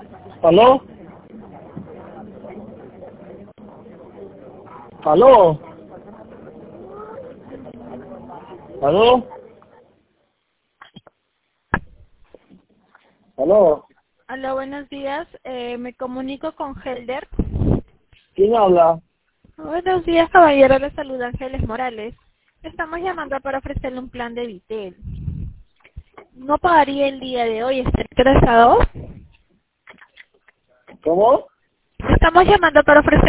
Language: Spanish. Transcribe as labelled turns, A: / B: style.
A: ¿Aló? ¿Aló? ¿Aló? ¿Aló?
B: Hola, buenos días. Me comunico con Helder.
A: ¿Quién habla?
B: Buenos días, caballero. Le saluda Ángeles Morales. Estamos llamando para ofrecerle un plan de Vitel. No pagaría el día de hoy. ¿Está interesado?
A: ¿Cómo?
B: Estamos llamando para ofrecer